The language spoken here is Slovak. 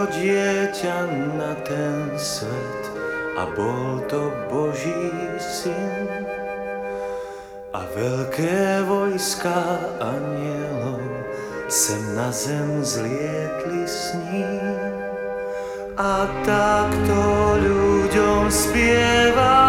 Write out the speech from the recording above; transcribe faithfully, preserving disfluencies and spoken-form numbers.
dieťa na ten svet a bol to Boží syn. A veľké vojska anielov sem na zem zlietli s ním. A takto ľuďom spieva